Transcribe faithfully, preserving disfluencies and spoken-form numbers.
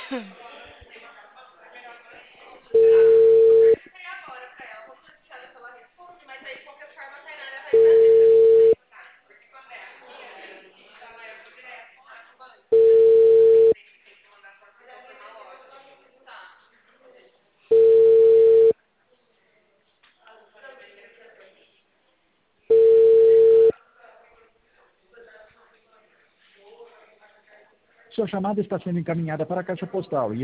Sua chamada está sendo encaminhada para a caixa postal.